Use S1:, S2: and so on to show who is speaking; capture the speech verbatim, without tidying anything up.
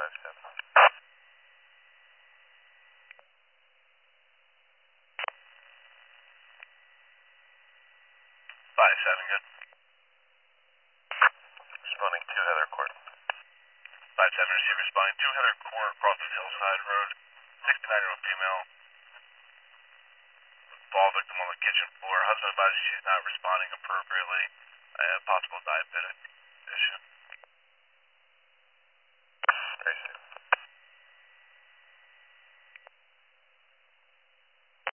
S1: five seven. five seven, good. Responding to Heather Court. five seven, receive responding to Heather Court, Crossing Hillside Road. sixty-nine-year-old female. Fall victim on the kitchen floor. Husband advises she's not responding appropriately. Uh, possible diabetic.